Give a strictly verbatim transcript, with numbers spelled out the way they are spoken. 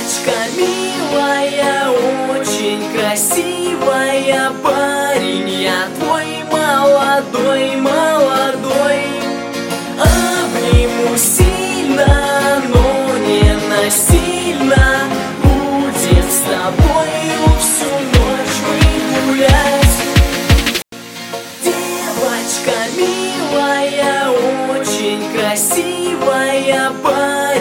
Девочка милая, очень красивая, парень я твой молодой, молодой. Обниму сильно, но не насильно, будем с тобою всю ночь мы гулять. Девочка милая, очень красивая, парень